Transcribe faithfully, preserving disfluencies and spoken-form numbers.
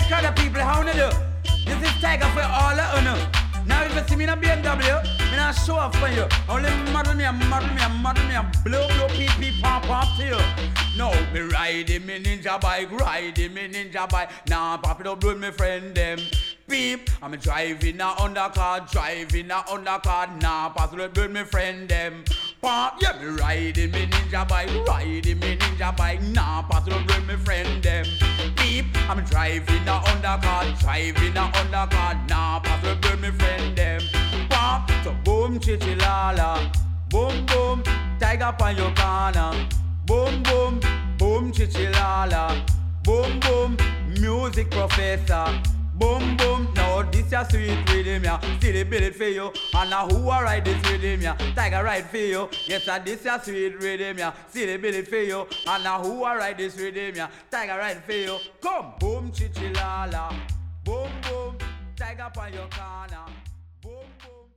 crowd of people, how you do? This is Tiger for all of you. Now if you see me in a B M W, me not show off for you. Only model me, and model me, and model me, and blow, blow, pee, pee, pop, pop to you. No, me riding me ninja bike, riding me ninja bike. Nah, pop it up with me friend them. Beep, I'm driving a undercar, driving a undercar. Nah, pass it up with me friend them. Pop, yeah, me riding me ninja bike, riding me ninja bike. Nah, pass it up with me friend them. Beep, I'm driving a undercar, driving a undercar. Nah, pass it up with me friend them. Pop, so boom, chichilala, boom, boom, tiger on your corner. Boom, boom, boom, chichilala, boom, boom, music professor. Boom, boom, now this ya sweet rhythm ya. See the billet for you. And now who a ride this rhythm ya? Tiger ride for you. Yes, and this ya sweet rhythm ya. See the billet for you. And now who a ride this rhythm ya? Tiger ride for you. Come, boom, chichilala. Boom, boom, tiger on your corner. Boom, boom.